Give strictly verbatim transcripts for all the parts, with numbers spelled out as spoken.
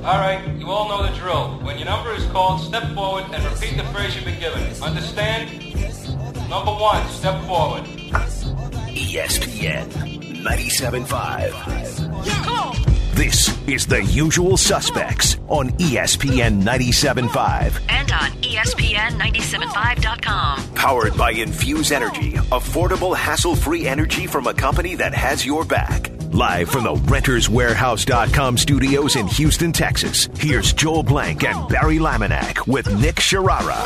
All right, you all know the drill. When your number is called, step forward and repeat the phrase you've been given. Understand? Number one, step forward. E S P N ninety-seven point five. This is The Usual Suspects on E S P N ninety-seven point five. And on E S P N ninety-seven point five dot com. Powered by Infuse Energy, affordable, hassle-free energy from a company that has your back. Live from the Renters Warehouse dot com studios in Houston, Texas, here's Joel Blank and Barry Laminack with Nick Sharara.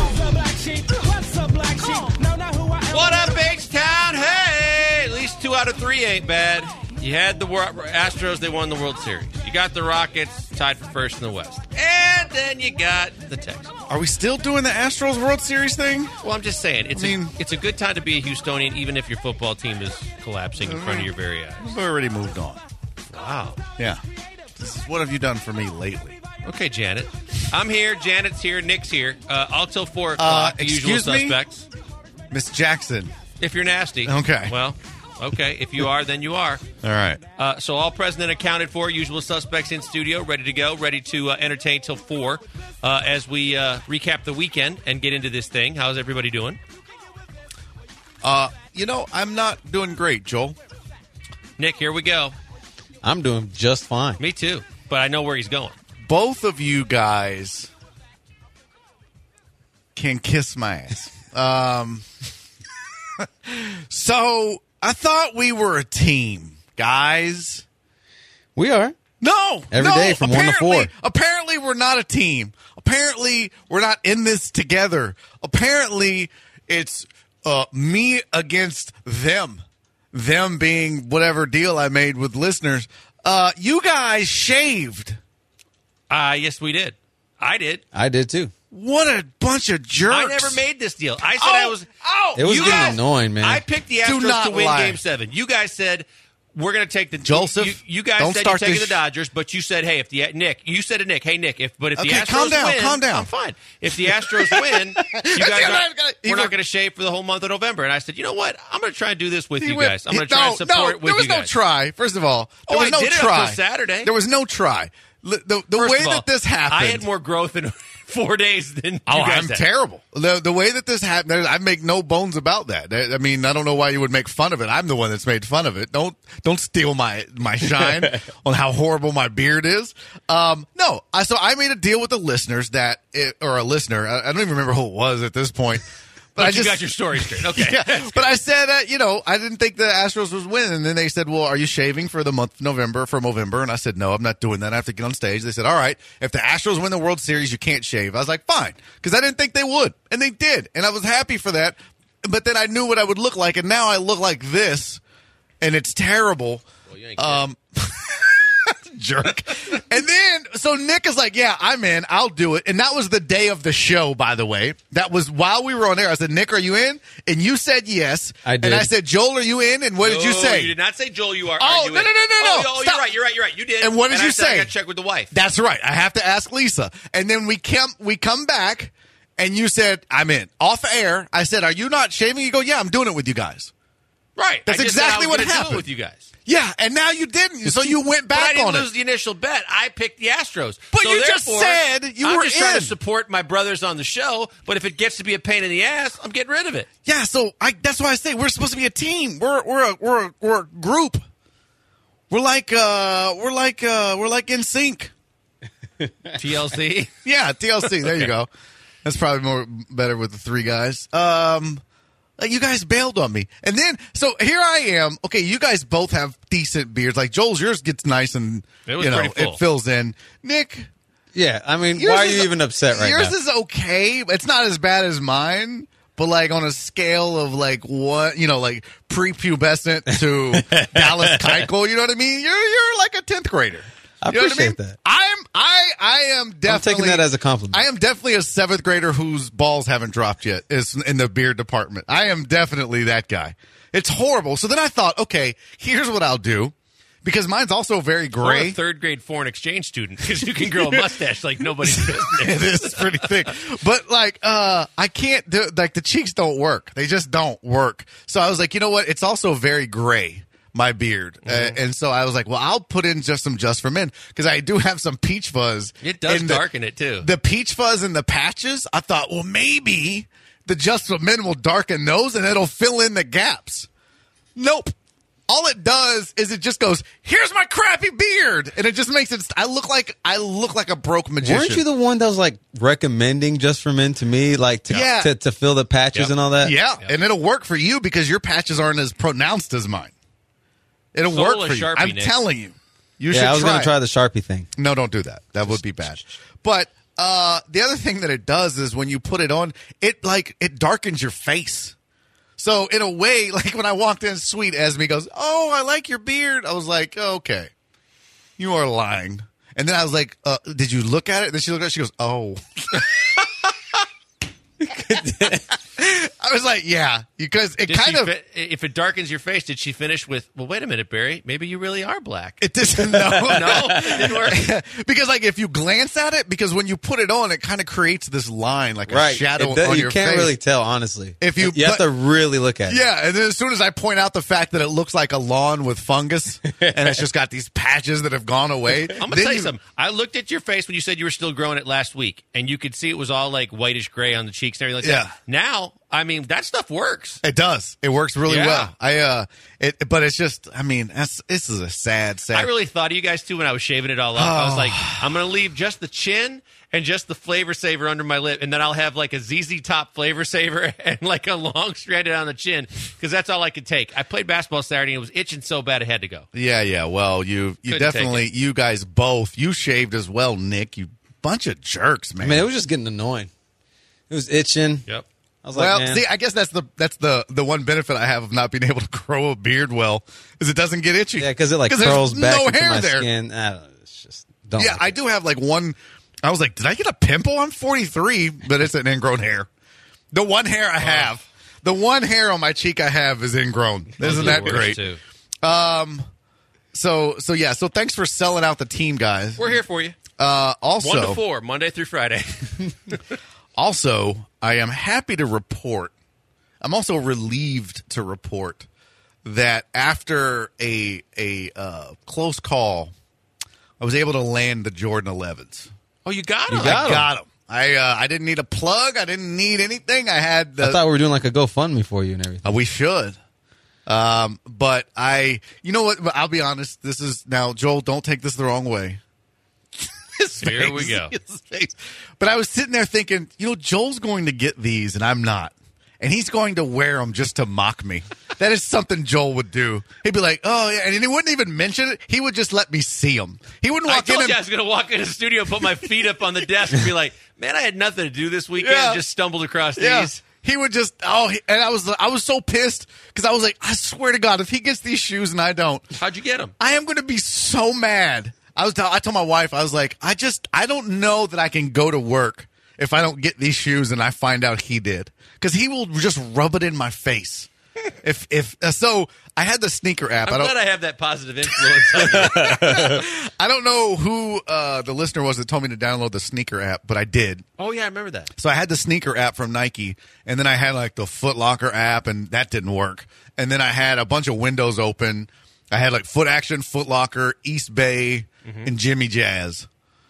What up, H-Town? Hey! At least two out of three ain't bad. You had the Astros, they won the World Series. You got the Rockets, tied for first in the West. And then you got the Texans. Are we still doing the Astros World Series thing? Well, I'm just saying, it's, I mean, a, it's a good time to be a Houstonian, even if your football team is collapsing in front of your very eyes. We've already moved on. Wow. Yeah. This is, what have you done for me lately? Okay, Janet. I'm here. Janet's here. Nick's here. Uh, I'll till four o'clock. Uh, Usual excuse me? suspects. Miss Jackson. If you're nasty. Okay. Well, okay. If you are, then you are. All right. Uh, so all present and accounted for. Usual suspects in studio, ready to go, ready to uh, entertain till four uh, as we uh, recap the weekend and get into this thing. How's everybody doing? Uh, you know, I'm not doing great, Joel. Nick, here we go. I'm doing just fine. Me too, but I know where he's going. Both of you guys can kiss my ass. Um, so I thought we were a team, guys. We are. No, Every no, day from one to four. Apparently, we're not a team. Apparently, we're not in this together. Apparently, it's uh, me against them. Them being whatever deal I made with listeners. Uh, you guys shaved. Uh, yes, we did. I did. I did too. What a bunch of jerks. I never made this deal. I said oh, I was. Oh, It was you getting guys, annoying, man. I picked the Do Astros not to win lie. Game Seven. You guys said we're going to take the Joseph, You, you guys don't said start you're taking this the Dodgers, but you said, hey, if the Nick, you said to Nick, hey Nick, if but if the Okay, Astros calm down, win, calm down. I'm fine. If the Astros win, you guys are, we're not going to shave for the whole month of November. And I said, you know what? I'm going to try and do this with He you went- guys. I'm going to he- try no, and support no, it with there was you no guys. try. First of all, there Oh, was I no did it up try. till Saturday. There was no try. L- The, the First way of all, that this happened. I had more growth in four days than you Oh, guys I'm had. terrible. The, the way that this happened, I make no bones about that. I mean, I don't know why you would make fun of it. I'm the one that's made fun of it. Don't don't steal my my shine on how horrible my beard is. Um, no, I, so I made a deal with the listeners that, it, or a listener. I, I don't even remember who it was at this point. But I you just got your story straight. Okay. yeah, but I said, uh, you know, I didn't think the Astros was winning. And then they said, well, are you shaving for the month of November, for Movember? And I said, no, I'm not doing that. I have to get on stage. They said, all right, if the Astros win the World Series, you can't shave. I was like, fine, because I didn't think they would. And they did. And I was happy for that. But then I knew what I would look like. And now I look like this, and it's terrible. Well, you ain't Um, jerk. And then, so Nick is like, yeah, I'm in. I'll do it. And that was the day of the show, by the way. That was while we were on air. I said, Nick, are you in? And you said yes. I did. And I said, Joel, are you in? And what did you No, say? You did not say Joel. You are. Oh, are you no, in? no, no, no, Oh, no. oh, Stop. you're right. You're right. You're right. You did. And what did I you said I say? got to check with the wife. That's right. I have to ask Lisa. And then we come, we come back, and you said, I'm in. Off air, I said, are you not shaving? You go, yeah, I'm doing it with you guys. Right. That's I just said I exactly was what gonna do it happened. with you guys. Yeah, and now you didn't. So you went But I back didn't on lose it. the initial bet. I picked the Astros. But So you just therefore, said you I'm were just trying in. to support my brothers on the show. But if it gets to be a pain in the ass, I'm getting rid of it. Yeah, so I, that's why I say we're supposed to be a team. We're we're a, we're a, we're a group. We're like uh we're like uh we're like in sync. T L C. Yeah, T L C. There you go. That's probably more better with the three guys. Um, like, you guys bailed on me, and then so here I am. Okay, you guys both have decent beards. Like Joel's, yours gets nice and It was you know pretty full. it fills in. Nick, Yeah, I mean, yours why are is- you even upset right yours now? is okay. It's not as bad as mine. But like on a scale of like what, you know, like prepubescent to Dallas Keuchel, you know what I mean? You're you're like a tenth grader. I You know what appreciate I mean? that. I'm I I am definitely I'm taking that as a compliment. I am definitely a seventh grader whose balls haven't dropped yet. Is in the beard department. I am definitely that guy. It's horrible. So then I thought, okay, here's what I'll do. Because mine's also very Or a gray. third grade foreign exchange student because you can grow a mustache like nobody's business. It is pretty thick. But like uh I can't do like the cheeks don't work. They just don't work. So I was like, you know what? It's also very gray. my beard. Uh, and so I was like, well, I'll put in just some Just for Men because I do have some peach fuzz. It does in the- darken it, too. The peach fuzz and the patches, I thought, well, maybe the Just for Men will darken those and it'll fill in the gaps. Nope. All it does is it just goes, here's my crappy beard. And it just makes it, I look like, I look like a broke magician. Weren't you the one that was like recommending Just for Men to me, like to Yeah. to, to fill the patches Yep. and all that? Yeah, and it'll work for you because your patches aren't as pronounced as mine. It'll Soul work or for you. Sharpie, I'm Nick? telling you. You should Yeah, I was try. gonna try the Sharpie thing. No, don't do that. That would be bad. But uh, the other thing that it does is when you put it on, it like it darkens your face. So in a way, like when I walked in, sweet Esme goes, "Oh, I like your beard." I was like, oh, "Okay, you are lying." And then I was like, uh, "Did you look at it?" Then she looked at it. She goes, "Oh." I was like, "Yeah," because it Did kind she of. fi- if it darkens your face, did she finish with, well, wait a minute, Barry, maybe you really are black? It doesn't. No, no, it didn't work. because like if you glance at it, because when you put it on, it kind of creates this line, like a Right. shadow It does- on you your can't face. really tell, honestly. If you- you have but- to really look at it. Yeah, and then as soon as I point out the fact that it looks like a lawn with fungus and it's just got these patches that have gone away, I'm gonna then tell you something. I looked at your face when you said you were still growing it last week, and you could see it was all like whitish gray on the cheeks and everything like Yeah. that. Now, I mean, that stuff works. It does. It works really Yeah. well. I uh, it, but it's just, I mean, that's this is a sad, sad. I really thought of you guys too when I was shaving it all up. I was like, I'm going to leave just the chin and just the flavor saver under my lip, and then I'll have like a Z Z Top flavor saver and like a long stranded on the chin because that's all I could take. I played basketball Saturday and it was itching so bad it had to go. yeah, yeah. Well, you you Couldn't take definitely, it. you guys both, you shaved as well, Nick. You bunch of jerks, I man. mean, it was just getting annoying. It was itching. Yep. I was Well, like, man. see, I guess that's the that's the the one benefit I have of not being able to grow a beard well is it doesn't get itchy. yeah, because it like 'Cause there's curls back no into hair my there. skin. I don't know, it's just don't. Yeah, like I it. do have like one. I was like, did I get a pimple? I'm forty-three, but it's an ingrown hair. The one hair I have, the one hair on my cheek I have is ingrown. Those Isn't are that the worst, great? Too. So, so yeah. So thanks for selling out the team, guys. We're here for you. Uh, also, One to four, Monday through Friday. also, I am happy to report. I'm also relieved to report that after a a uh, close call, I was able to land the Jordan elevens. Oh, you got him. got I got them. I uh, I didn't need a plug. I didn't need anything. I had the. I thought we were doing like a GoFundMe for you and everything. Uh, we should. Um, but I, you know what? But I'll be honest. This is now, Joel. Don't take this the wrong way. His Here we face, go. his face. But I was sitting there thinking, you know, Joel's going to get these, and I'm not, and he's going to wear them just to mock me. That is something Joel would do. He'd be like, "Oh, yeah," and he wouldn't even mention it. He would just let me see them. He wouldn't I walk in told and you I was going to walk in the studio, put my feet up on the desk, and be like, "Man, I had nothing to do this weekend. Yeah. Just stumbled across Yeah. these." He would just oh, he, and I was I was so pissed because I was like, I swear to God, if he gets these shoes and I don't, How'd you get them? I am going to be so mad. I was I told my wife, I was like, I just I don't know that I can go to work if I don't get these shoes and I find out he did because he will just rub it in my face. If if uh, so, I had the sneaker app. I'm I don't glad I have that positive influence on you. I don't know who uh, the listener was that told me to download the sneaker app, but I did. Oh, yeah, I remember that. So I had the sneaker app from Nike, and then I had like the Foot Locker app, and that didn't work. And then I had a bunch of windows open. I had like Foot Action, Foot Locker, East Bay, and Jimmy Jazz.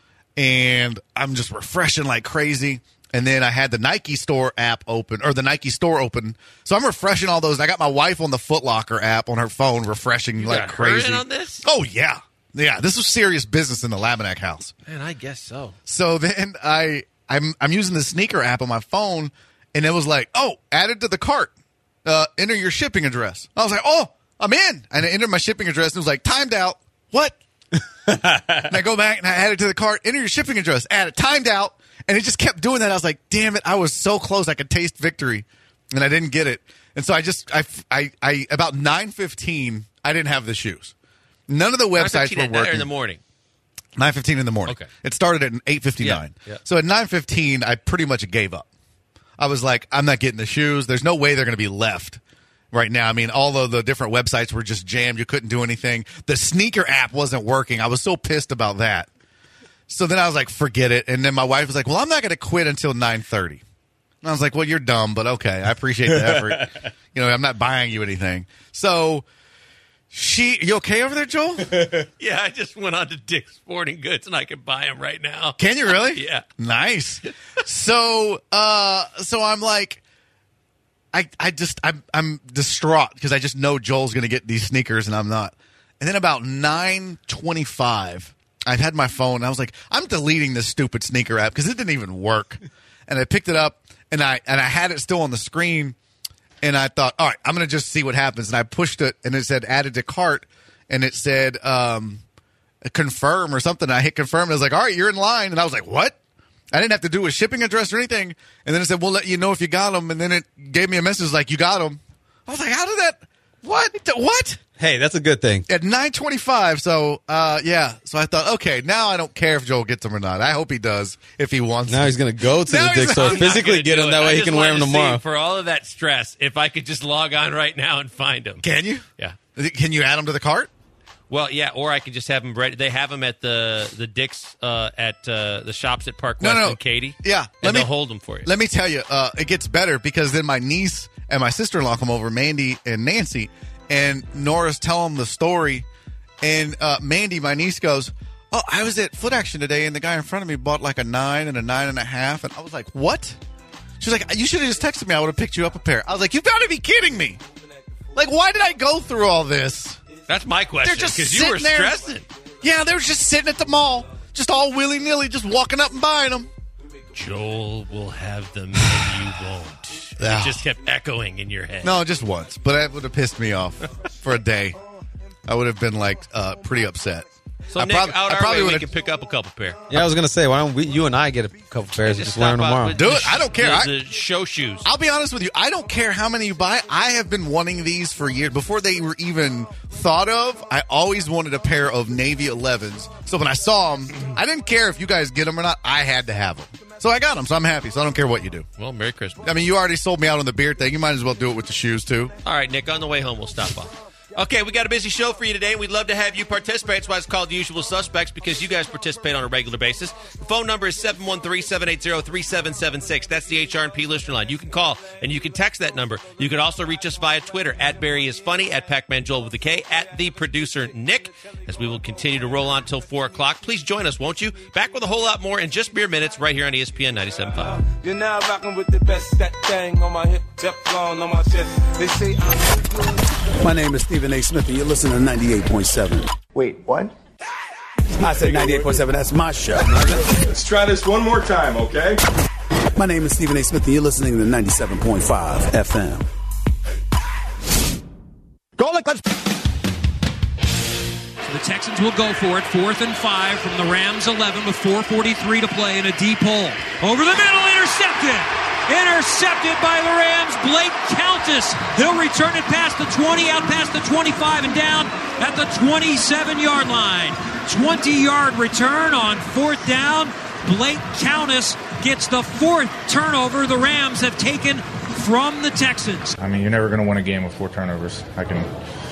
And I'm just refreshing like crazy. And then I had the Nike store app open, or the Nike store open. So I'm refreshing all those. I got my wife on the Foot Locker app on her phone, refreshing like got her in crazy. on this? Oh yeah, yeah. This was serious business in the Laminac house. Man, I guess so. So then I I'm I'm using the sneaker app on my phone, and it was like, oh, added to the cart. Uh, enter your shipping address. I was like, oh, I'm in, and I entered my shipping address, and it was like timed out. What? And I go back and I add it to the cart. Enter your shipping address. Add it. Timed out. And it just kept doing that. I was like, damn it. I was so close. I could taste victory. And I didn't get it. And so I just, I, I, I about nine fifteen, I didn't have the shoes. None of the websites were at night or working. in the morning. nine fifteen in the morning. Okay. It started at eight fifty-nine. Yeah, yeah. So at nine fifteen, I pretty much gave up. I was like, I'm not getting the shoes. There's no way they're going to be left right now. I mean, all of the different websites were just jammed. You couldn't do anything. The sneaker app wasn't working. I was so pissed about that. So then I was like, forget it. And then my wife was like, well, I'm not going to quit until nine thirty. And I was like, well, you're dumb, but okay. I appreciate the effort. You know, I'm not buying you anything. So She, you okay over there, Joel? Yeah, I just went on to Dick's Sporting Goods, and I can buy them right now. Can you really? Yeah. Nice. So, uh, so I'm like, I, I just, I'm, I'm distraught because I just know Joel's going to get these sneakers and I'm not. And then about nine twenty-five, I'd had my phone and I was like, I'm deleting this stupid sneaker app because it didn't even work. And I picked it up and I, and I had it still on the screen. And I thought, all right, I'm going to just see what happens. And I pushed it, and it said added to cart, and it said um, confirm or something. I hit confirm, and I was like, all right, you're in line. And I was like, what? I didn't have to do a shipping address or anything. And then it said, we'll let you know if you got them. And then it gave me a message like, you got them. I was like, how did that? What? What? Hey, that's a good thing. At nine twenty-five, so, uh, yeah. So I thought, okay, now I don't care if Joel gets them or not. I hope he does if he wants Now them. he's going to go to Now the he's- Dick's store, I'm not physically get them. That way he can wear them tomorrow. For all of that stress, if I could just log on right now and find them. Can you? Yeah. Can you add them to the cart? Well, yeah, or I could just have them ready. They have them at the the Dick's uh, at uh, the shops at Park No, West no, no. and Katy. Yeah. and Let me- they'll hold them for you. Let me tell you, uh, it gets better because then my niece and my sister-in-law come over, Mandy and Nancy, and Nora's telling them the story. And uh, Mandy, my niece, goes, oh, I was at Foot Action today, and the guy in front of me bought like a nine and a nine and a half. And I was like, what? She's like, you should have just texted me. I would have picked you up a pair. I was like, you've got to be kidding me. Like, why did I go through all this? That's my question. They're just because you were sitting there. stressing. Yeah, they were just sitting at the mall, just all willy-nilly, just walking up and buying them. Joel will have them and you won't. Ah. It just kept echoing in your head. No, just once, but that would have pissed me off for a day. I would have been like uh, pretty upset. So I Nick, prob- out I our probably way, we would've- can pick up a couple pair. Yeah, I was going to say, why don't we, you and I get a couple pairs and just wear them stop out tomorrow? with Do the it. I don't care. The, I- the show shoes. I'll be honest with you. I don't care how many you buy. I have been wanting these for years. Before they were even thought of, I always wanted a pair of Navy elevens. So when I saw them, I didn't care if you guys get them or not. I had to have them. So I got them, so I'm happy. So I don't care what you do. Well, Merry Christmas. I mean, you already sold me out on the beer thing. You might as well do it with the shoes, too. All right, Nick, on the way home, we'll stop off. Okay, we got a busy show for you today, and we'd love to have you participate. That's why it's called The Usual Suspects, because you guys participate on a regular basis. The phone number is seven one three, seven eight zero, three seven seven six. That's the H R and P listener line. You can call, and you can text that number. You can also reach us via Twitter, at Barry is Funny, at Pac-Man Joel with a K, at the producer Nick, as we will continue to roll on until four o'clock. Please join us, won't you? Back with a whole lot more in just mere minutes right here on E S P N ninety-seven point five. You're now rocking with the best, that thing on my hip, Teflon on my chest. They say I'm My name is Stephen A. Smith, and you're listening to ninety-eight point seven. Wait, what? I said ninety-eight point seven. That's my show. Let's try this one more time, okay? My name is Stephen A. Smith, and you're listening to ninety-seven point five F M. Go like let's. The Texans will go for it. Fourth and five from the Rams eleven with four forty-three to play in a deep hole. Over the middle, intercepted. Intercepted by the Rams. Blake Countess. He'll return it past the twenty, out past the twenty-five, and down at the twenty-seven-yard line. twenty-yard return on fourth down. Blake Countess gets the fourth turnover the Rams have taken from the Texans. I mean, you're never going to win a game with four turnovers. I can,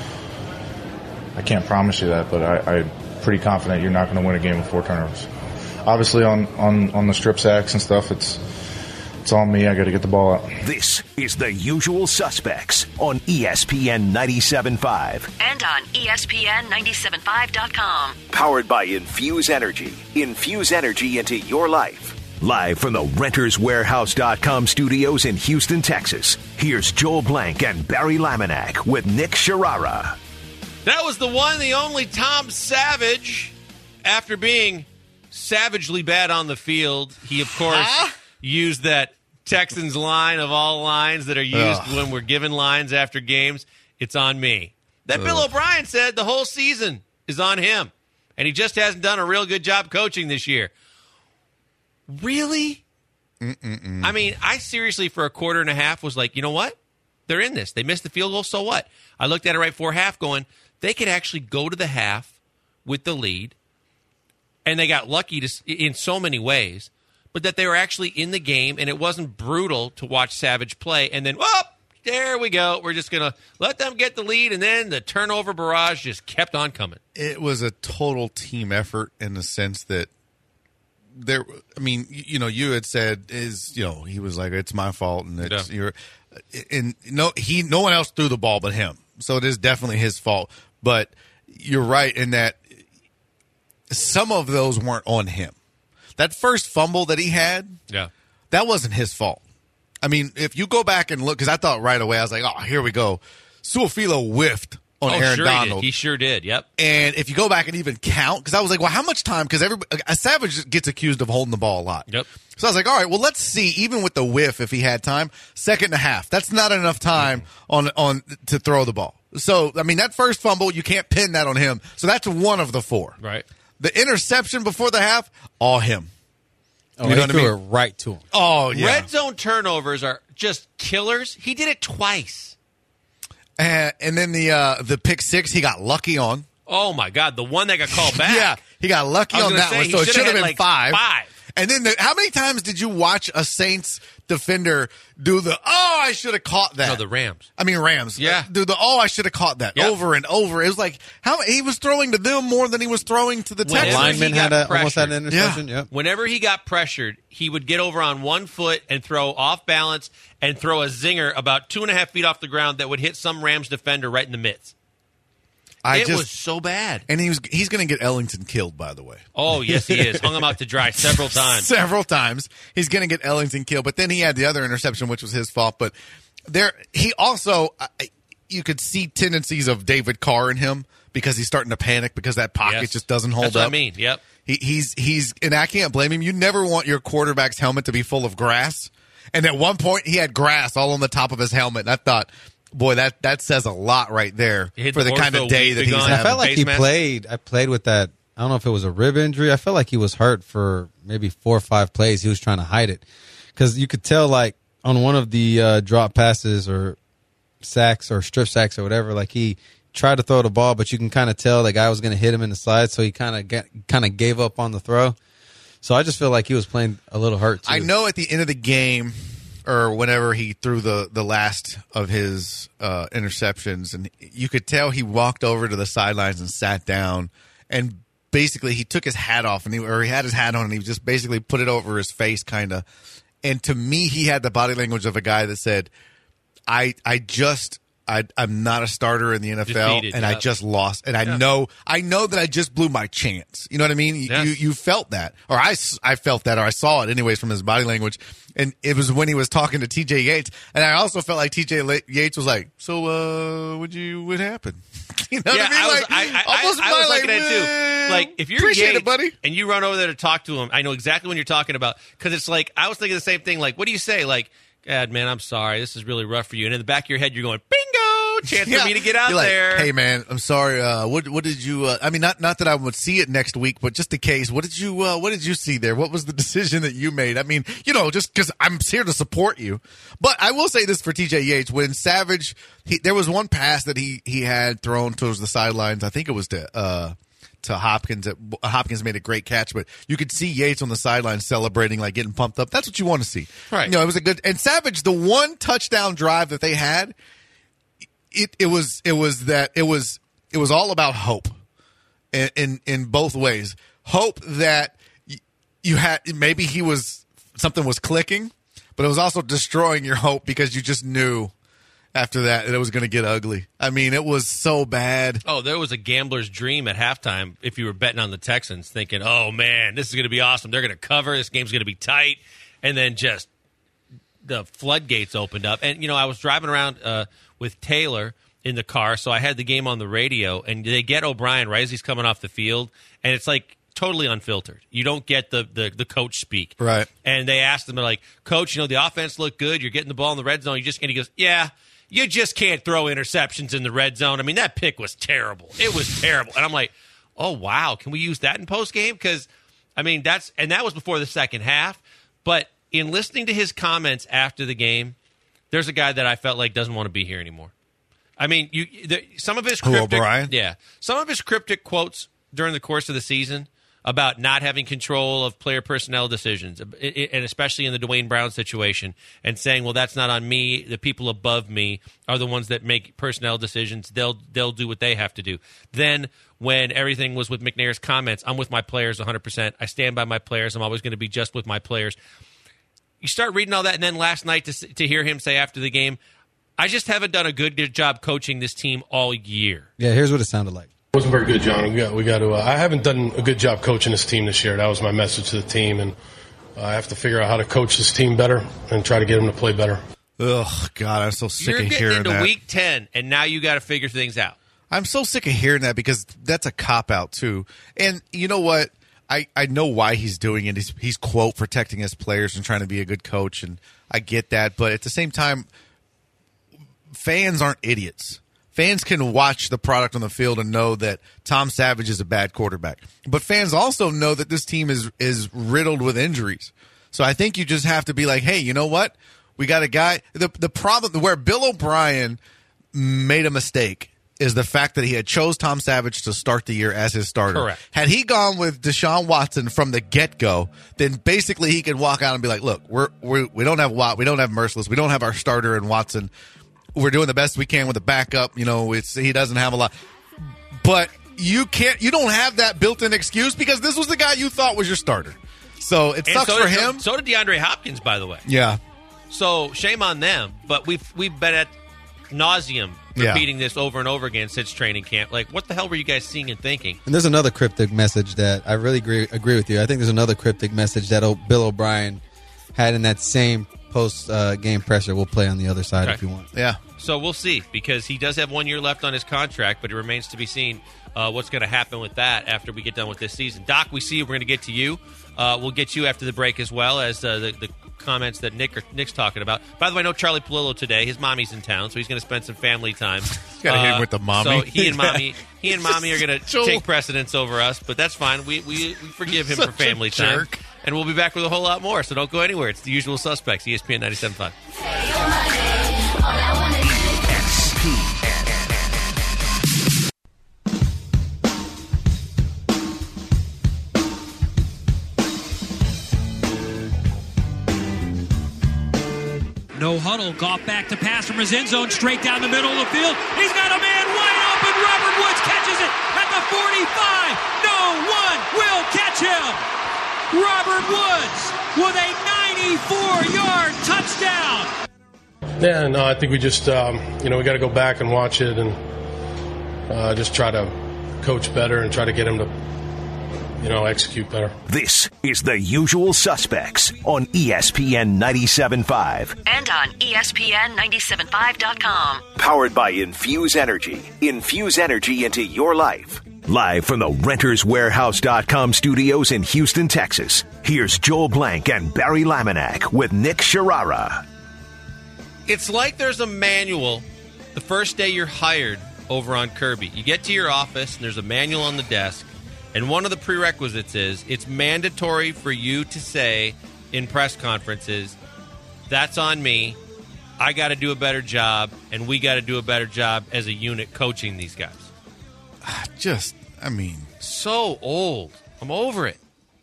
I can't promise you that, but I, I'm pretty confident you're not going to win a game with four turnovers. Obviously, on, on, on the strip sacks and stuff, it's it's on me. I got to get the ball out. This is The Usual Suspects on E S P N ninety-seven point five. And on E S P N ninety-seven point five dot com. Powered by Infuse Energy. Infuse energy into your life. Live from the Renters Warehouse dot com studios in Houston, Texas. Here's Joel Blank and Barry Laminack with Nick Sharara. That was the one, the only Tom Savage. After being savagely bad on the field, he, of course, huh? used that Texans line of all lines that are used Ugh. when we're given lines after games. It's on me. That Ugh. Bill O'Brien said the whole season is on him, and he just hasn't done a real good job coaching this year. Really? Mm-mm-mm. I mean, I seriously, for a quarter and a half, was like, you know what? They're in this. They missed the field goal, so what? I looked at it right before half going, they could actually go to the half with the lead, and they got lucky to, in so many ways, but that they were actually in the game, and it wasn't brutal to watch Savage play, and then, oh, there we go. We're just going to let them get the lead, and then the turnover barrage just kept on coming. It was a total team effort in the sense that there, I mean, you know, you had said is, you know, he was like, it's my fault, and it's, yeah. you're, and no, he, no one else threw the ball but him. So it is definitely his fault. But you're right in that some of those weren't on him. That first fumble that he had, yeah, that wasn't his fault. I mean, if you go back and look, because I thought right away, I was like, oh, here we go. Su'a-Filo whiffed on oh, Aaron sure Donald. He, he sure did, yep. And if you go back and even count, because I was like, well, how much time? Because a Savage gets accused of holding the ball a lot. Yep. So I was like, all right, well, let's see, even with the whiff, if he had time, second and a half. That's not enough time on on to throw the ball. So, I mean, that first fumble, you can't pin that on him. So that's one of the four. Right. The interception before the half, all him. Oh, you know he threw I mean? it right to him. Oh, yeah. Red zone turnovers are just killers. He did it twice. Uh, and then the uh, the pick six, he got lucky on. Oh, my God. The one that got called back. Yeah, he got lucky on that say, one. So it should have been like five. Five. And then the, how many times did you watch a Saints defender do the, oh, I should have caught that? No, the Rams. I mean, Rams. Yeah. Do the, oh, I should have caught that yep. over and over. It was like, how he was throwing to them more than he was throwing to the Whenever Texans. Lineman had a, almost had an interception. Yeah. Yep. Whenever he got pressured, he would get over on one foot and throw off balance and throw a zinger about two and a half feet off the ground that would hit some Rams defender right in the midst. I it just, was so bad. And he was he's going to get Ellington killed, by the way. Oh, yes, he is. Hung him out to dry several times. Several times. He's going to get Ellington killed. But then he had the other interception, which was his fault. But there, he also, you could see tendencies of David Carr in him because he's starting to panic because that pocket yes. just doesn't hold That's up. That's what I mean, yep. He, he's, he's, and I can't blame him. You never want your quarterback's helmet to be full of grass. And at one point, he had grass all on the top of his helmet. And I thought, boy, that, that says a lot right there for the, the kind of day that he's having. I felt like he mask. played. I played with that. I don't know if it was a rib injury. I felt like he was hurt for maybe four or five plays. He was trying to hide it because you could tell, like on one of the uh, drop passes or sacks or strip sacks or whatever, like he tried to throw the ball, but you can kind of tell the guy was going to hit him in the side, so he kind of kind of gave up on the throw. So I just feel like he was playing a little hurt too. I know at the end of the game, or whenever he threw the, the last of his uh, interceptions, and you could tell he walked over to the sidelines and sat down, and basically he took his hat off, and he, or he had his hat on, and he just basically put it over his face, kind of. And to me, he had the body language of a guy that said, I I just... I, I'm not a starter in the N F L, Defeated, and yeah. I just lost. And I yeah. know, I know that I just blew my chance. You know what I mean? Yes. You you felt that, or I, I felt that, or I saw it anyways from his body language. And it was when he was talking to T J Yates, and I also felt like T J Yates was like, "So, uh, would you? What happened?" You know yeah, what I mean? I was, like, I, I, almost I, I was like, looking at it too. Like, if you're appreciate Yates it, buddy, and you run over there to talk to him, I know exactly what you're talking about because it's like I was thinking the same thing. Like, what do you say? Like, God, man, I'm sorry. This is really rough for you. And in the back of your head, you're going, bingo. Chance yeah. for me to get out like, there. Hey man, I'm sorry. Uh, what what did you? Uh, I mean, not not that I would see it next week, but just in case, what did you? Uh, what did you see there? What was the decision that you made? I mean, you know, just because I'm here to support you. But I will say this for T J Yates: when Savage, he, there was one pass that he he had thrown towards the sidelines. I think it was to uh, to Hopkins. Hopkins made a great catch, but you could see Yates on the sidelines celebrating, like getting pumped up. That's what you want to see, right? You know, it was a good. And Savage, the one touchdown drive that they had. It it was it was that it was it was all about hope, in in, in both ways. Hope that y- you had maybe he was something was clicking, but it was also destroying your hope because you just knew after that that it was going to get ugly. I mean, it was so bad. Oh, there was a gambler's dream at halftime if you were betting on the Texans, thinking, "Oh man, this is going to be awesome. They're going to cover. This game's going to be tight," and then just the floodgates opened up. And you know, I was driving around. Uh, with Taylor in the car, so I had the game on the radio, and they get O'Brien right as he's coming off the field, and it's like totally unfiltered. You don't get the the, the coach speak. Right. And they asked him, they're like, Coach, you know, the offense looked good. You're getting the ball in the red zone. You just and he goes, yeah, you just can't throw interceptions in the red zone. I mean, that pick was terrible. It was terrible. And I'm like, oh, wow, can we use that in postgame? Because, I mean, that's – and that was before the second half. But in listening to his comments after the game, there's a guy that I felt like doesn't want to be here anymore. I mean, you the, some of his cryptic, O'Brien? yeah, some of his cryptic quotes during the course of the season about not having control of player personnel decisions, and especially in the Dwayne Brown situation, and saying, "Well, that's not on me. The people above me are the ones that make personnel decisions. They'll they'll do what they have to do." Then, when everything was with McNair's comments, "I'm with my players one hundred percent. I stand by my players. I'm always going to be just with my players." You start reading all that, and then last night to to hear him say after the game, I just haven't done a good job coaching this team all year. Yeah, here's what it sounded like. Wasn't very good, John. We got, we got to. Uh, I haven't done a good job coaching this team this year. That was my message to the team, and uh, I have to figure out how to coach this team better and try to get them to play better. Ugh, God, I'm so sick You're of getting hearing into that. week ten, and now you got to figure things out. I'm so sick of hearing that because that's a cop-out, too. And you know what? I, I know why he's doing it. He's, he's, quote, protecting his players and trying to be a good coach, and I get that. But at the same time, fans aren't idiots. Fans can watch the product on the field and know that Tom Savage is a bad quarterback. But fans also know that this team is is riddled with injuries. So I think you just have to be like, hey, you know what? We got a guy. The, the problem where Bill O'Brien made a mistake is the fact that he had chose Tom Savage to start the year as his starter. Correct. Had he gone with Deshaun Watson from the get-go, then basically he could walk out and be like, look, we're, we're, we don't have Watt, we don't have Merciless, we don't have our starter in Watson. We're doing the best we can with the backup. You know, it's he doesn't have a lot. But you can't, you don't have that built-in excuse because this was the guy you thought was your starter. So it And sucks so for did, him. So did DeAndre Hopkins, by the way. Yeah. So shame on them. But we've we've been at nauseum Yeah. repeating this over and over again since training camp. Like, what the hell were you guys seeing and thinking? And there's another cryptic message that I really agree, agree with you. I think there's another cryptic message that o- Bill O'Brien had in that same post-game uh, presser. We'll play on the other side Okay. if you want. Yeah. So we'll see, because he does have one year left on his contract, but it remains to be seen uh, what's going to happen with that after we get done with this season. Doc, we see you. We're going to get to you. Uh, we'll get you after the break as well as uh, the, the comments that Nick or, Nick's talking about. By the way, no Charlie Palillo today. His mommy's in town, so he's going to spend some family time. Gotta hit him Uh, with the mommy. So he and mommy, he and mommy are going to Joel. take precedence over us, but that's fine. We we, we forgive him for Such a family time, jerk. and we'll be back with a whole lot more. So don't go anywhere. It's the usual suspects. E S P N ninety-seven point five. No huddle. Goff back to pass from his end zone, straight down the middle of the field. He's got a man wide open. Robert Woods catches it at the forty-five. No one will catch him. Robert Woods with a ninety-four-yard touchdown. Yeah, no, I think we just, um, you know, we got to go back and watch it and uh, just try to coach better and try to get him to, you know, execute better. This is The Usual Suspects on E S P N ninety-seven point five. And on E S P N ninety-seven point five dot com. Powered by Infuse Energy. Infuse energy into your life. Live from the Renters Warehouse dot com studios in Houston, Texas. Here's Joel Blank and Barry Laminack with Nick Sharara. It's like there's a manual the first day you're hired over on Kirby. You get to your office, and there's a manual on the desk, and one of the prerequisites is it's mandatory for you to say in press conferences, that's on me, I got to do a better job, and we got to do a better job as a unit coaching these guys. Just, I mean, so old. I'm over it.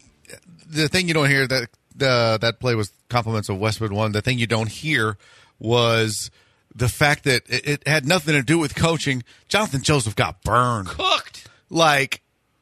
The thing you don't hear, that the that play was compliments of Westwood one. The thing you don't hear was the fact that it, it had nothing to do with coaching. Jonathan Joseph got burned. Cooked. Like,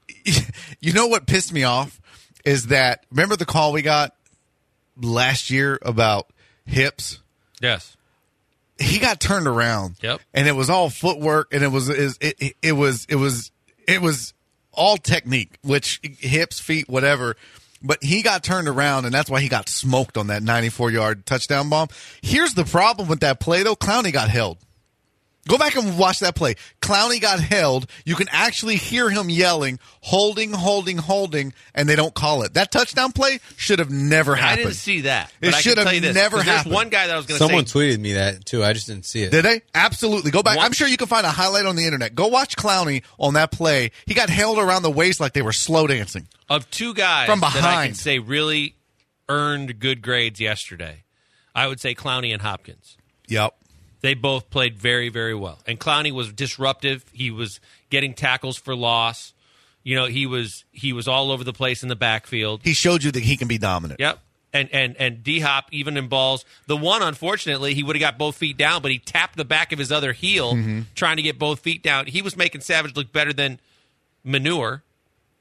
you know what pissed me off is that, remember the call we got last year about hips? Yes. He got turned around. Yep. And it was all footwork, and it was it, it, it was it was it was all technique, which hips, feet, whatever. But he got turned around, and that's why he got smoked on that ninety-four-yard touchdown bomb. Here's the problem with that play, though. Clowney got held. Go back and watch that play. Clowney got held. You can actually hear him yelling, holding, holding, holding, and they don't call it. That touchdown play should have never happened. I didn't see that. It but I should can have tell you this, never 'cause there's happened. one guy that I was going to say. Someone tweeted me that, too. I just didn't see it. Did they? Absolutely. Go back. One- I'm sure you can find a highlight on the internet. Go watch Clowney on that play. He got held around the waist like they were slow dancing. Of two guys From that I can behind. say really earned good grades yesterday, I would say Clowney and Hopkins. Yep. They both played very, very well. And Clowney was disruptive. He was getting tackles for loss. You know, he was he was all over the place in the backfield. He showed you that he can be dominant. Yep. And and and D-Hop, even in balls, the one, unfortunately, he would have got both feet down, but he tapped the back of his other heel Mm-hmm. trying to get both feet down. He was making Savage look better than Manure.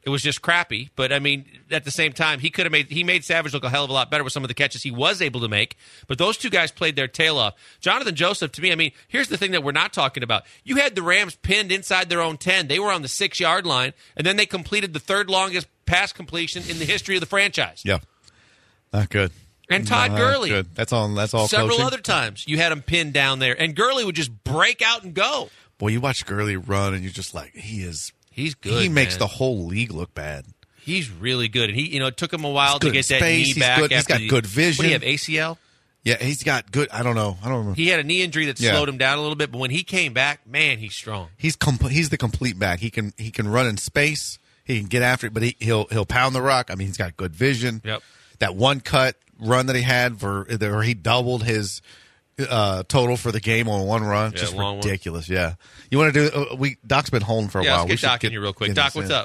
It was just crappy, but I mean, at the same time, he could have made he made Savage look a hell of a lot better with some of the catches he was able to make. But those two guys played their tail off. Jonathan Joseph, to me, I mean, here's the thing that we're not talking about. You had the Rams pinned inside their own ten. They were on the six yard line, and then they completed the third longest pass completion in the history of the franchise. Yeah, not good. And Todd Not Gurley, good. That's all. That's all. Several coaching. other times you had him pinned down there, and Gurley would just break out and go. Boy, you watch Gurley run, and you're just like, he is. He's good. He makes man. the whole league look bad. He's really good, and he, you know, it took him a while He's to get good that in knee space. He's back. good. He's after got the, good vision. What do you have, A C L? Yeah, he's got good. I don't know. I don't remember. He had a knee injury that Yeah. slowed him down a little bit, but when he came back, man, he's strong. He's com- he's the complete back. He can he can run in space. He can get after it, but he, he'll he'll pound the rock. I mean, he's got good vision. Yep. That one cut run that he had for where he doubled his uh, total for the game on one run, Yeah, just long one. ridiculous. Yeah. You want to do? Uh, we Doc's been holding for a Yeah, while. let's We get should Doc in here real quick. get Doc, this what's in. up?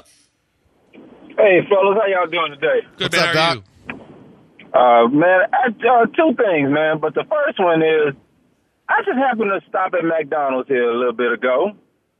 Hey, fellas, how y'all doing today? Good, What's man. up, How are Doc? you? Uh, man, I, uh, two things, man. But the first one is, I just happened to stop at McDonald's here a little bit ago,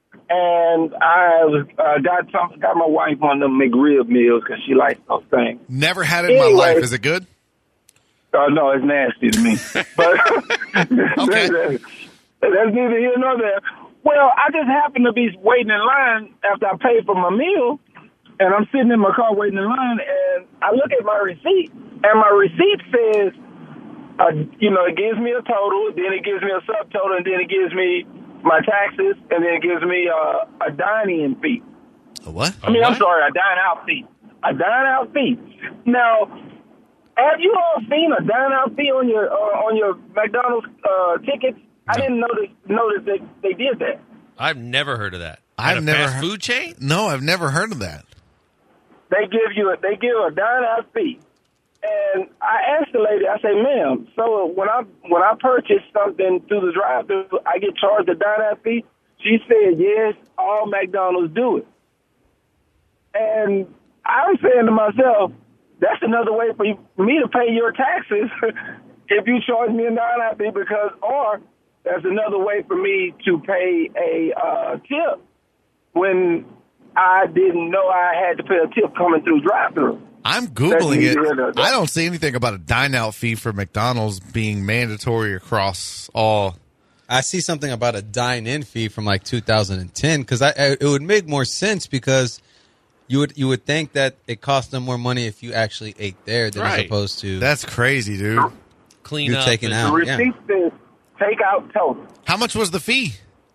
and I was uh, got some got my wife on the McRib meals because she likes those things. Never had it in my Anyway. life. Is it good? Uh, no, it's nasty to me. But Okay. that's, that's neither here nor there. Well, I just happened to be waiting in line after I paid for my meal, and I'm sitting in my car waiting in line, and I look at my receipt, and my receipt says, uh, you know, it gives me a total, then it gives me a subtotal, and then it gives me my taxes, and then it gives me uh, a dine-in fee. A what? I mean, A I'm what? sorry, a dine-out fee. A dine-out fee. Now, have you all seen a dine-out fee on your uh, on your McDonald's uh, tickets? I didn't notice notice that they did that. I've never heard of that. I've At a never fast heard- food chain. No, I've never heard of that. They give you a, they give a dine-out fee, and I asked the lady. I say, "Ma'am, so when I when I purchase something through the drive-thru, I get charged a dine-out fee?" She said, "Yes, all McDonald's do it." And I'm saying to myself, that's another way for, you, for me to pay your taxes if you charge me a dine-out fee, because, or that's another way for me to pay a uh, tip when I didn't know I had to pay a tip coming through drive-thru. I'm Googling That's it. neither here. I don't see anything about a dine-out fee for McDonald's being mandatory across all. I see something about a dine-in fee from like two thousand ten because I, I it would make more sense because you would you would think that it cost them more money if you actually ate there than Right. as opposed to That's crazy, dude. Clean you up. taking and- The out. Yeah. receipt says take out total. How much was the fee?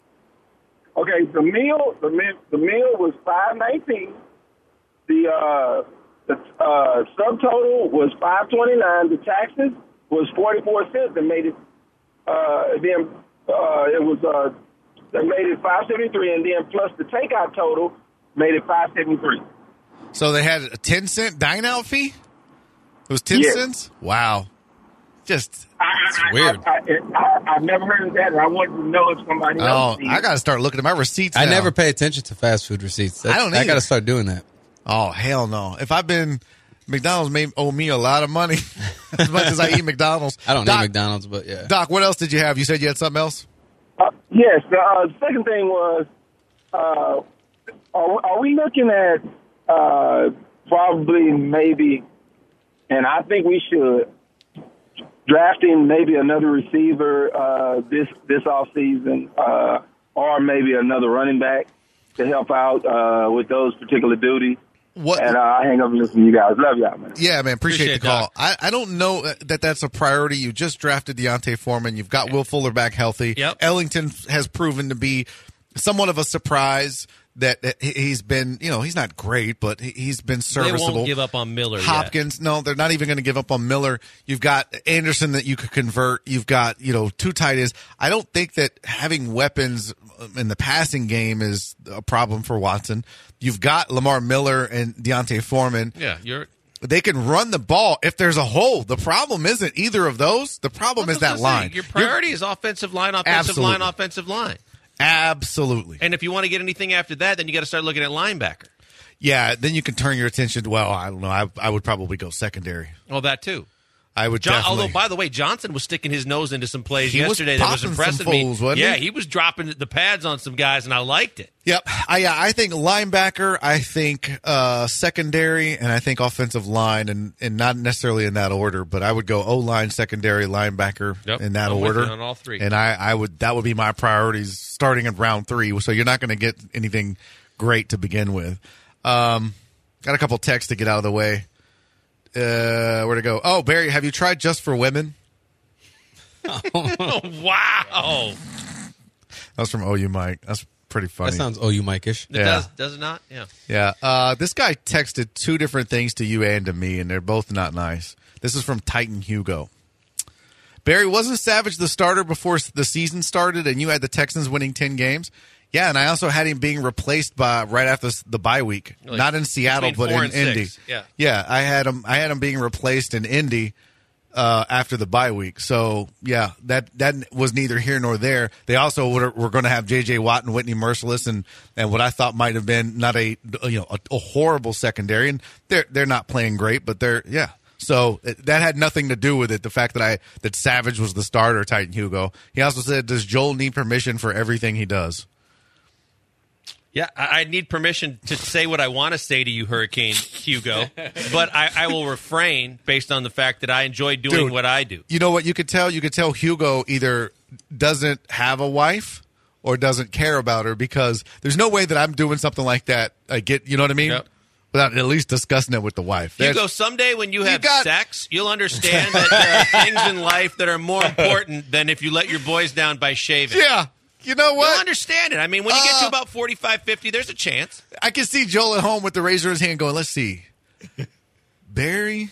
Okay, the meal the meal, the meal was five nineteen. The uh the uh subtotal was five twenty nine. The taxes was forty four cents and made it uh then uh it was uh that made it five seventy three, and then plus the takeout total made it five seventy three. So they had a ten cent dine-out fee? It was ten Yes. cents? Wow. Just It's weird. I, I, I, I've never heard of that, and I wanted to know if somebody oh, else did. I got to start looking at my receipts. I now. never pay attention to fast food receipts. That's, I don't I either. got to start doing that. Oh hell no! If I've been McDonald's, may owe me a lot of money as much as I eat McDonald's. I don't Doc, eat McDonald's, but yeah. Doc, what else did you have? You said you had something else. Uh, yes. The uh, second thing was, uh, are, are we looking at uh, probably maybe, and I think we should, drafting maybe another receiver uh, this this off season, uh, or maybe another running back to help out uh, with those particular duties. What? And uh, I hang up and listen to you guys. Love y'all, man. Yeah, man. Appreciate, Appreciate the call. it, I, I don't know that that's a priority. You just drafted Deontay Foreman. You've got Will Fuller back healthy. Yep. Ellington has proven to be somewhat of a surprise that that he's been, you know, he's not great, but he- he's been They serviceable. won't give up on Miller yet. Hopkins, no, they're not even going to give up on Miller. You've got Anderson that you could convert. You've got, you know, two tight ends. I don't think that having weapons in the passing game is a problem for Watson. You've got Lamar Miller and Deontay Foreman. Yeah, you're. They can run the ball if there's a hole. The problem isn't either of those. The problem is that line. Your priority is offensive line, offensive Absolutely. line, offensive line. Absolutely. And if you want to get anything after that, then you got to start looking at linebacker. Yeah, then you can turn your attention to, well, I don't know. I, I would probably go secondary. Well, that too. I would John, definitely. although, by the way, Johnson was sticking his nose into some plays He was yesterday that was popping impressive some me. fools, wasn't yeah, he? he was dropping the pads on some guys, and I liked it. Yep. I, yeah, I think linebacker, I think uh, secondary, and I think offensive line, and, and not necessarily in that order, but I would go O-line, secondary, linebacker Yep. in that I'm with order. you on all three. And I, I would that would be my priorities starting in round three. So you're not going to get anything great to begin with. Um, got a couple texts to get out of the way. Uh, where to go? Oh, Barry, have you tried Just for Women? Oh, wow. That was from O U Mike. That's pretty funny. That sounds O U Mike-ish. It Yeah. does, does it not? Yeah. Yeah. Uh, this guy texted two different things to you and to me, and they're both not nice. This is from Titan Hugo. Barry, wasn't Savage the starter before the season started, and you had the Texans winning ten games? Yeah, and I also had him being replaced by right after the bye week, Like, not in Seattle, between but four in and Indy. six. Yeah. yeah, I had him. I had him being replaced in Indy uh, after the bye week. So yeah, that that was neither here nor there. They also were, were going to have J J Watt and Whitney Merciless, and, and what I thought might have been not a you know a, a horrible secondary, and they're they're not playing great, but they're yeah. So that had nothing to do with it. The fact that I that Savage was the starter, Titan Hugo. He also said, "Does Joel need permission for everything he does?" Yeah, I I need permission to say what I want to say to you, Hurricane Hugo, but I, I will refrain based on the fact that I enjoy doing Dude, what I do. You know what you could tell? You could tell Hugo either doesn't have a wife or doesn't care about her, because there's no way that I'm doing something like that. I get, you know what I mean? Yep. Without at least discussing it with the wife. That's- Hugo, someday when you You have got- sex, you'll understand that there are things in life that are more important than if you let your boys down by shaving. Yeah. You know what? You'll understand it. I mean, when you get to Uh, about forty-five, fifty, there's a chance. I can see Joel at home with the razor in his hand going, let's see. Barry,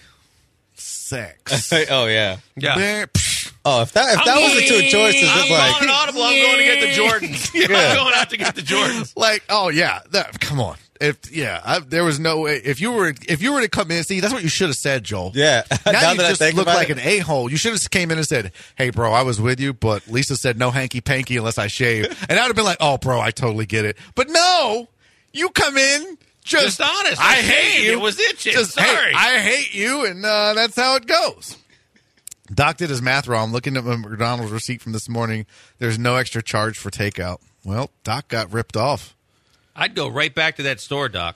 sex. Oh yeah. Yeah. Barry, psh. Oh, if that if that was the two choices, I'm it's like calling audible. I'm going to get the Jordans. Yeah. I'm going out to get the Jordans. Like, oh yeah, that, come on. If yeah, I, there was no way. If you were if you were to come in, see, that's what you should have said, Joel. yeah. Now, Now you that I just think look about like it, an a-hole. You should have came in and said, hey, bro, I was with you, but Lisa said no hanky-panky unless I shave. And I would have been like, oh, bro, I totally get it. But no, you come in just, Just honest. I I hate shaved. you. It was itching. Just, hey, Sorry. I hate you, and uh, that's how it goes. Doc did his math wrong. Looking at my McDonald's receipt from this morning, there's no extra charge for takeout. Well, Doc got ripped off. I'd go right back to that store, Doc.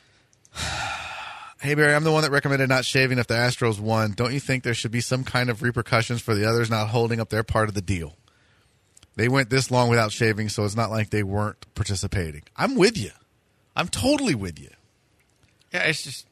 Hey, Barry, I'm the one that recommended not shaving if the Astros won. Don't you think there should be some kind of repercussions for the others not holding up their part of the deal? They went this long without shaving, so it's not like they weren't participating. I'm with you. I'm totally with you. Yeah, it's just.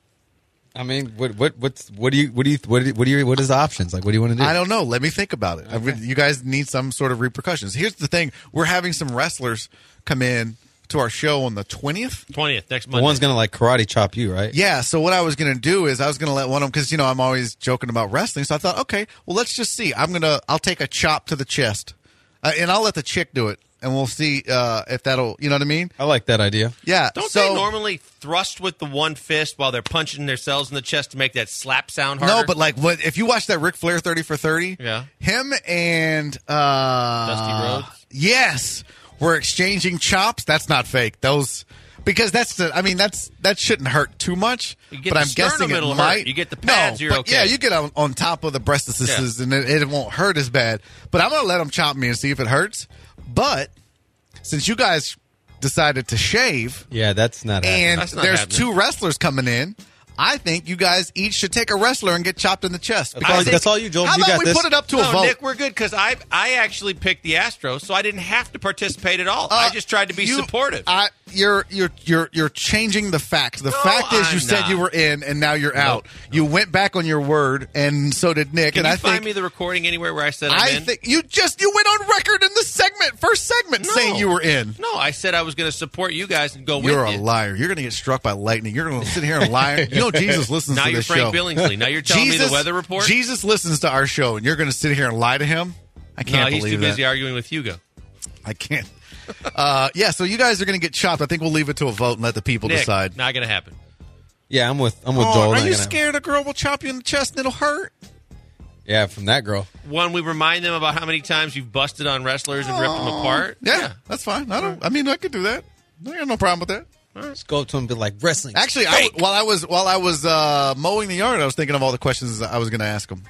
I mean, what what what's what do you what do you what do you, what do you what is the options like? What do you want to do? I don't know. Let me think about it. I would- you guys need some sort of repercussions. Here's the thing. We're having some wrestlers come in to our show on the twentieth. twentieth, next The Monday. one's gonna like karate chop you, right? Yeah, so what I was going to do is I was going to let one of them, because, you know, I'm always joking about wrestling. So I thought, okay, well, let's just see. I'm going to, I'll take a chop to the chest, uh, and I'll let the chick do it, and we'll see uh, if that'll, you know what I mean? I like that idea. Yeah. Don't so, they normally thrust with the one fist while they're punching themselves in the chest to make that slap sound harder? No, but like, what if you watch that Ric Flair thirty for thirty? Yeah. Him and uh, Dusty Rhodes? Yes, we're exchanging chops. That's not fake. Those. Because that's the, I mean, that's that shouldn't hurt too much. You get but the I'm guessing sternum, it it'll hurt. might. You get the pads, no, you're but okay. Yeah, you get on, on top of the breastises, and it, it won't hurt as bad. But I'm gonna let them chop me and see if it hurts. But since you guys decided to shave, Yeah, that's not happening. and That's not there's happening. two wrestlers coming in, I think you guys each should take a wrestler and get chopped in the chest. That's all- Because that's all you, Joel. How You about got we this. put it up to no, a vote? Nick, we're good because I I actually picked the Astros, so I didn't have to participate at all. I Uh, just tried to be you- supportive. I, you're you're you're you're changing the facts. The No, fact is, you I'm said not. you were in, and now you're out. You went back on your word, and so did Nick. Can and you I find think me the recording anywhere where I said I'm I in? think you just you went on record in the segment, first segment, No. saying you were in. No, I said I was going to support you guys and go You're with a you. liar. You're going to get struck by lightning. You're going to sit here and lie. You know Jesus listens Now to you're this Frank show. Billingsley. Now you're telling me the weather report? Jesus listens to our show, and you're going to sit here and lie to him? I No, can't he's believe too busy that. arguing with Hugo. I can't. uh, yeah, so you guys are going to get chopped. I think we'll leave it to a vote and let the people Nick, decide. not going to happen. Yeah, I'm with I'm with Oh, Joel. are Not you gonna- scared a girl will chop you in the chest and it'll hurt? Yeah, from that girl. One, we remind them about how many times you've busted on wrestlers and ripped them apart. Yeah, that's fine. I don't. I mean, I could do that. I got no problem with that. Let's go up to him and be like, wrestling. Actually, I, while I was while I was uh, mowing the yard, I was thinking of all the questions I was going to ask him.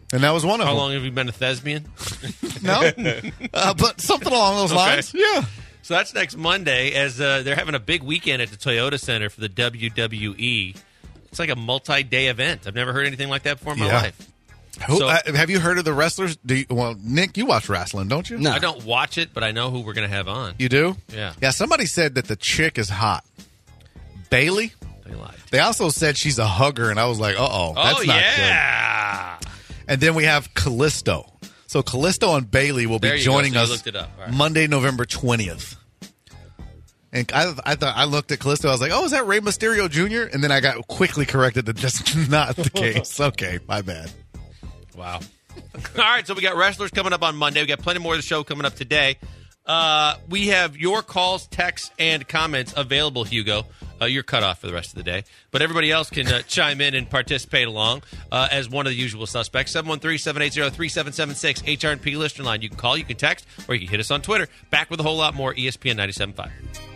And that was one of How them. How long have you been a thespian? No, uh, but something along those Okay. lines. Yeah. So that's next Monday, as uh, they're having a big weekend at the Toyota Center for the W W E. It's like a multi-day event. I've never heard anything like that before in my Yeah. life. Who, So- uh, have you heard of the wrestlers? Do you, well, Nick, you watch wrestling, don't you? I don't watch it, but I know who we're going to have on. You do? Yeah. Yeah, somebody said that the chick is hot. Bailey? They lied. They also said she's a hugger, and I was like, uh-oh, that's oh, not yeah. good. And then we have Callisto. So Callisto and Bailey will There be you go. joining So you us looked it up. All right. Monday, November twentieth. And I, I thought I looked at Callisto. I was like, "Oh, is that Rey Mysterio Junior?" And then I got quickly corrected that that's not the case. Okay, my bad. Wow. All right, so we got wrestlers coming up on Monday. We got plenty more of the show coming up today. Uh, we have your calls, texts, and comments available, Hugo. Uh, you're cut off for the rest of the day. But everybody else can uh, chime in and participate along uh, as one of the usual suspects. seven one three, seven eight zero, three seven seven six, H R and P listener line. You can call, you can text, or you can hit us on Twitter. Back with a whole lot more E S P N ninety-seven point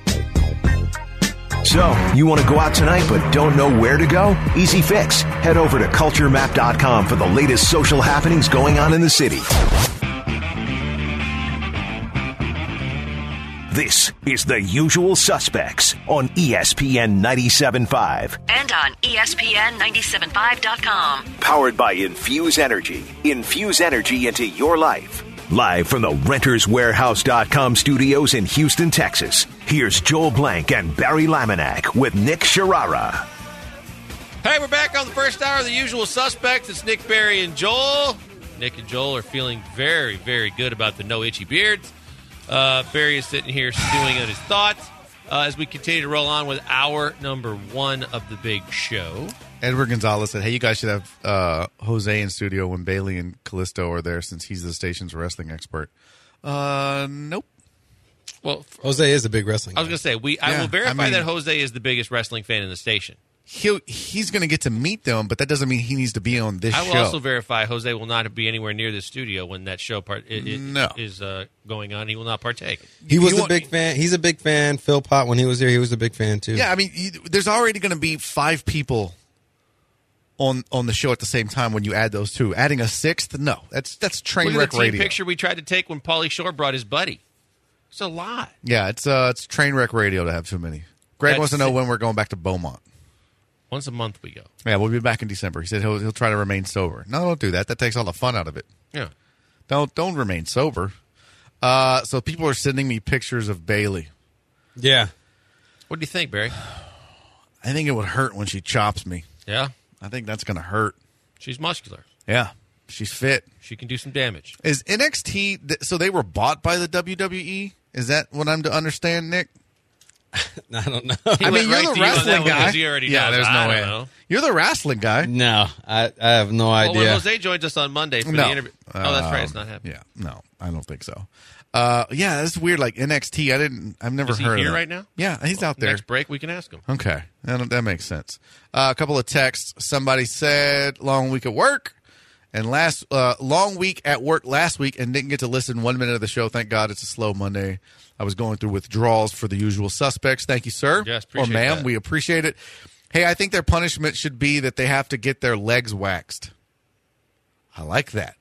five. So, you want to go out tonight but don't know where to go? Easy fix. Head over to culture map dot com for the latest social happenings going on in the city. This is The Usual Suspects on E S P N ninety-seven point five. And on E S P N ninety-seven point five dot com. Powered by Infuse Energy. Infuse energy into your life. Live from the renters warehouse dot com studios in Houston, Texas. Here's Joel Blank and Barry Laminack with Nick Sharara. Hey, we're back on the first hour of The Usual Suspects. It's Nick, Barry, and Joel. Nick and Joel are feeling very, very good about the no itchy beards. Uh, Barry is sitting here stewing on his thoughts uh, as we continue to roll on with hour number one of the big show. Edward Gonzalez said, "Hey, you guys should have uh, Jose in studio when Bailey and Callisto are there, since he's the station's wrestling expert." Uh, nope. Well, Jose is a big wrestling. I was going to say we. I Yeah, will verify I mean- that Jose is the biggest wrestling fan in the station. He'll, he's going to get to meet them, but that doesn't mean he needs to be on this I will show. also verify Jose will not be anywhere near the studio when that show part it, it No. is uh, going on. He will not partake. He was You a want- big fan. He's a big fan. Phil Pott, when he was here, he was a big fan too. Yeah, I mean, you, there's already going to be five people on on the show at the same time when you add those two. Adding a sixth, no, that's that's train Look at wreck the team radio. picture we tried to take when Pauly Shore brought his buddy. It's a lot. Yeah, it's uh, it's train wreck radio to have too many. Greg That's wants to know it. when we're going back to Beaumont. Once a month we go. Yeah, we'll be back in December. He said he'll he'll try to remain sober. No, don't do that. That takes all the fun out of it. Yeah. Don't don't remain sober. Uh, so people are sending me pictures of Bailey. yeah. What do you think, Barry? I think it would hurt when she chops me. Yeah. I think that's going to hurt. She's muscular. Yeah, she's fit. She can do some damage. Is N X T? th- So they were bought by the W W E. Is that what I'm to understand, Nick? I don't know. He I went mean, you're right the to you on that wrestling one guy. 'cause he already yeah, knows. there's no I way. don't know. You're the wrestling guy. No, I, I have no Well, when idea. Jose joins us on Monday for No. the interview. Oh, that's right. Um, It's not happening. Yeah, no, I don't think so. Uh, yeah, that's weird. Like N X T, I didn't. I've never Is he heard here of that. right now? Yeah, he's out there. Next break, we can ask him. Okay, that, that makes sense. Uh, a couple of texts. Somebody said long week at work, and last uh, long week at work last week, and didn't get to listen one minute of the show. Thank God it's a slow Monday. I was going through withdrawals for the usual suspects. Thank you, sir. Yes, or appreciate ma'am. that. We appreciate it. Hey, I think their punishment should be that they have to get their legs waxed. I like that.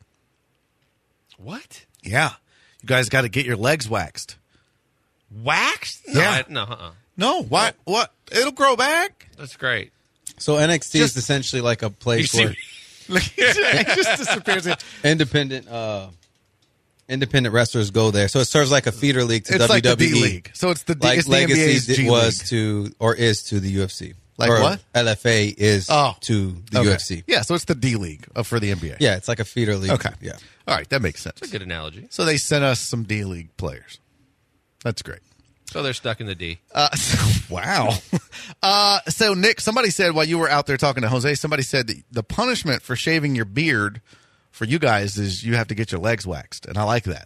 What? Yeah, you guys got to get your legs waxed. Waxed? No, Yeah. I, no, uh-uh. No, what? What? It'll grow back. That's great. So N X T Just- is essentially like a You place see, where it just disappears. independent uh, independent wrestlers go there. So it serves like a feeder league to It's W like the W E. D League. So it's the D, Like it's the N B A's Legacy G did- was League. to or is to the U F C. Like or what? L F A is Oh. to the Okay. U F C. Yeah, so it's the D League uh, for the N B A. Yeah, it's like a feeder league. Okay. Yeah. All right, that makes sense. That's a good analogy. So they sent us some D League players. That's great. So they're stuck in the D. Uh, wow. Uh, so Nick, somebody said while you were out there talking to Jose, somebody said that the punishment for shaving your beard for you guys is you have to get your legs waxed, and I like that.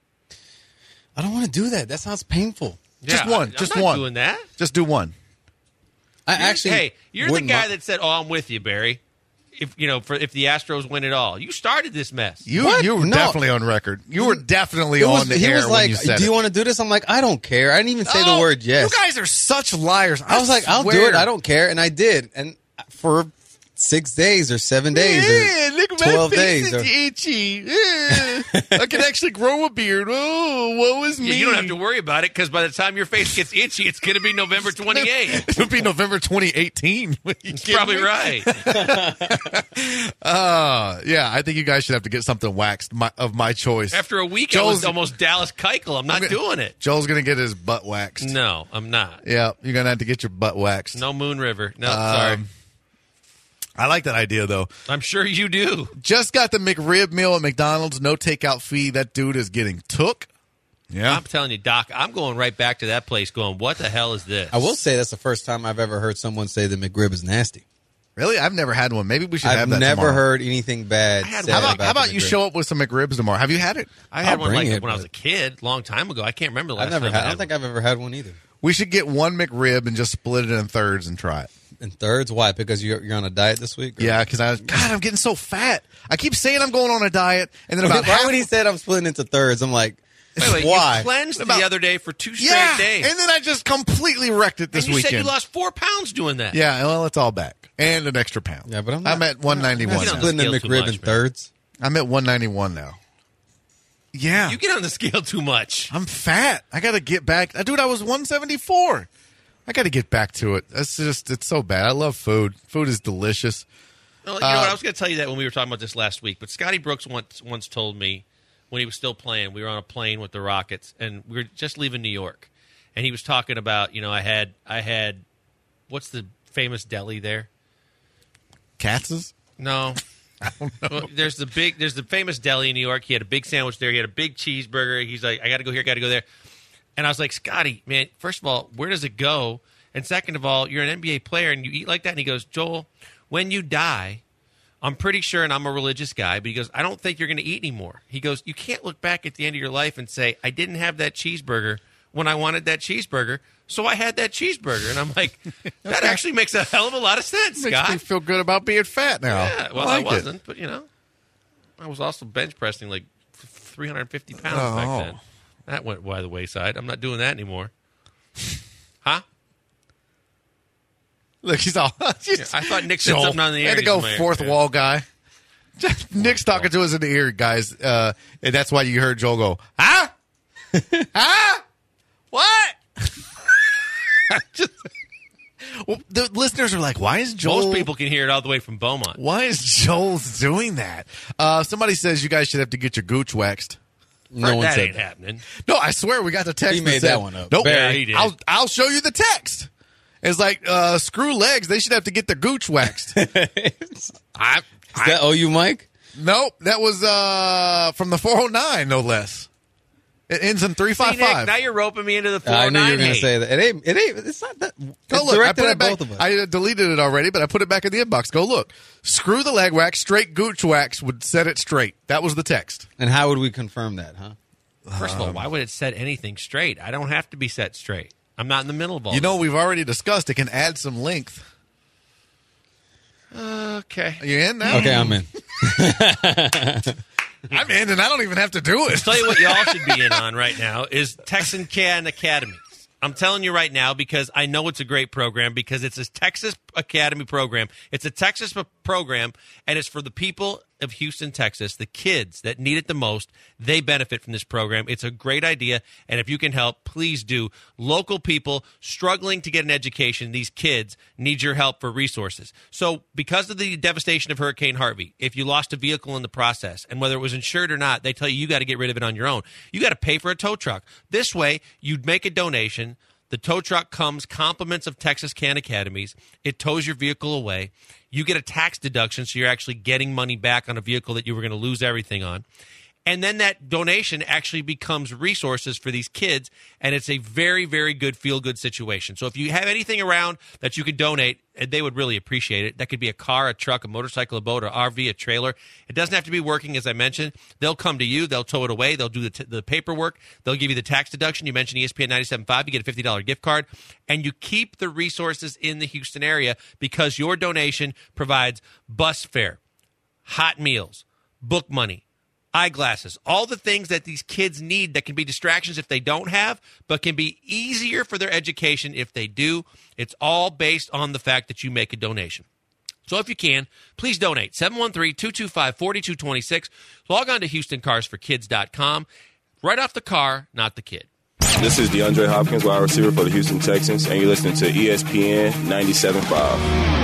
I don't want to do that. That sounds painful. Just Yeah, one. I- I'm just not one. doing that. Just do one. I You're- actually hey, you're the wouldn't guy mi- that said, "Oh, I'm with you, Barry." If you know, for if the Astros win it all, you started this mess. You What? you were No. definitely on record. You were definitely It was- on the he air was when like, you said "Do you it. want to do this?" I'm like, "I don't care." I didn't even say the Oh, word yes. You guys are such liars. I was like, "I'll do swear. it. I don't care," and I did. And for six days or seven days Yeah, or look at my twelve face, days. it's Or, itchy. Yeah. I can actually grow a beard. Oh, woe is me. Yeah, you don't have to worry about it because by the time your face gets itchy, it's going to be November twenty-eighth. It'll be November twenty eighteen. That's probably right. Uh, yeah, I think you guys should have to get something waxed my, of my choice. After a week, Joel's- I was almost Dallas Keuchel. I'm not I'm gonna- doing it. Joel's going to get his butt waxed. No, I'm not. Yeah, you're going to have to get your butt waxed. No Moon River. No, Um, sorry. I like that idea, though. I'm sure you do. Just got the McRib meal at McDonald's. No takeout fee. That dude is getting took. Yeah. I'm telling you, Doc, I'm going right back to that place going, what the hell is this? I will say that's the first time I've ever heard someone say the McRib is nasty. Really? I've never had one. Maybe we should I've have that never tomorrow. heard anything bad. had said How about, about how about the you McRib. show up with some McRibs tomorrow? Have you had it? I had I'll one bring like it, when I was but- a kid, long time ago. I can't remember the last I've never time had. I I had don't think one. I've ever had one either. We should get one McRib and just split it in thirds and try it. In thirds, why? Because you're you're on a diet this week. Or? Yeah, because I God, I'm getting so fat. I keep saying I'm going on a diet, and then Okay, about why half, when he said I'm splitting into thirds, I'm like, Wait, wait, why? you cleansed About- the other day for two straight yeah, days. and then I just completely wrecked it this and you weekend. said you lost four pounds doing that. Yeah, well, it's all back and an extra pound. Yeah, but I'm not- I'm at one ninety-one. Get on now. the splitting the scale too McRib much, in man. thirds. I'm at one ninety-one now. Yeah, You get on the scale too much. I'm fat. I got to get back. Dude, I was one seventy-four. I got to get back to it. It's just, it's so bad. I love food. Food is delicious. Well, you know Uh, what? I was going to tell you that when we were talking about this last week, but Scotty Brooks once once told me when he was still playing, we were on a plane with the Rockets, and we were just leaving New York, and he was talking about, you know, I had I had, what's the famous deli there? Katz's? No. I don't know. Well, there's the big, there's the famous deli in New York. He had a big sandwich there. He had a big cheeseburger. He's like, I got to go here, got to go there. And I was like, Scotty, man, first of all, where does it go? And second of all, you're an N B A player and you eat like that. And he goes, Joel, when you die, I'm pretty sure, and I'm a religious guy, but he goes, I don't think you're going to eat anymore. He goes, you can't look back at the end of your life and say, I didn't have that cheeseburger when I wanted that cheeseburger, so I had that cheeseburger. And I'm like, that actually makes a hell of a lot of sense, Makes Scott. me feel good about being fat now. Yeah, well, I, I, like it. wasn't, but you know, I was also bench pressing like three hundred fifty pounds Oh. back then. That went by the wayside. I'm not doing that anymore. Huh? Look, he's all. Yeah, I thought Nick said Joel, something on the air. Way to He's go, in my ear. fourth Yeah. wall guy. Nick's talking to us in the ear, guys, uh, and that's why you heard Joel go, huh? huh? What? Just, well, the listeners are like, why is Joel? Most people can hear it all the way from Beaumont. Why is Joel doing that? Uh, somebody says you guys should have to get your gooch waxed. No one that said ain't that. happening. No, I swear we got the text. He made said, that one up. Nope. Yeah, he did. I'll, I'll show you the text. It's like uh, screw legs. They should have to get their gooch waxed. I, Is that O U Mike? Nope, that was uh, from the four oh nine, no less. It ends in three See, five Nick, five. now you're roping me into the four I oh knew you were nine going to hate. say that. It ain't. It ain't. It's not that. Go It's look. I directed put at it back. both of us. I deleted it already, but I put it back in the inbox. Go look. Screw the leg wax. Straight gooch wax would set it straight. That was the text. And how would we confirm that, huh? First of all, why would it set anything straight? I don't have to be set straight. I'm not in the middle of all You know, this. we've already discussed it can add some length. Okay. Are you in now? Okay, I'm in. I'm in, and I don't even have to do it. Tell you what y'all should be in on right now is Texan Can Academy. I'm telling you right now because I know it's a great program because it's a Texas Academy program. It's a Texas p- program, and it's for the people of Houston, Texas, the kids that need it the most. They benefit from this program. It's a great idea, and if you can help, please do. Local people struggling to get an education, these kids need your help for resources. So because of the devastation of Hurricane Harvey, if you lost a vehicle in the process, and whether it was insured or not, they tell you you got to get rid of it on your own. You got to pay for a tow truck. This way, you'd make a donation. The tow truck comes, compliments of Texas Can Academies. It tows your vehicle away. You get a tax deduction, so you're actually getting money back on a vehicle that you were going to lose everything on. And then that donation actually becomes resources for these kids, and it's a very, very good feel-good situation. So if you have anything around that you could donate, they would really appreciate it. That could be a car, a truck, a motorcycle, a boat, an R V, a trailer. It doesn't have to be working, as I mentioned. They'll come to you. They'll tow it away. They'll do the, t- the paperwork. They'll give you the tax deduction. You mentioned E S P N ninety-seven point five. You get a fifty dollars gift card, and you keep the resources in the Houston area because your donation provides bus fare, hot meals, book money, eyeglasses, all the things that these kids need that can be distractions if they don't have, but can be easier for their education if they do. It's all based on the fact that you make a donation. So if you can, please donate. seven one three, two two five, four two two six. Log on to Houston Cars for Kids dot com. Right off the car, not the kid. This is DeAndre Hopkins, wide receiver for the Houston Texans, and you're listening to E S P N ninety-seven point five.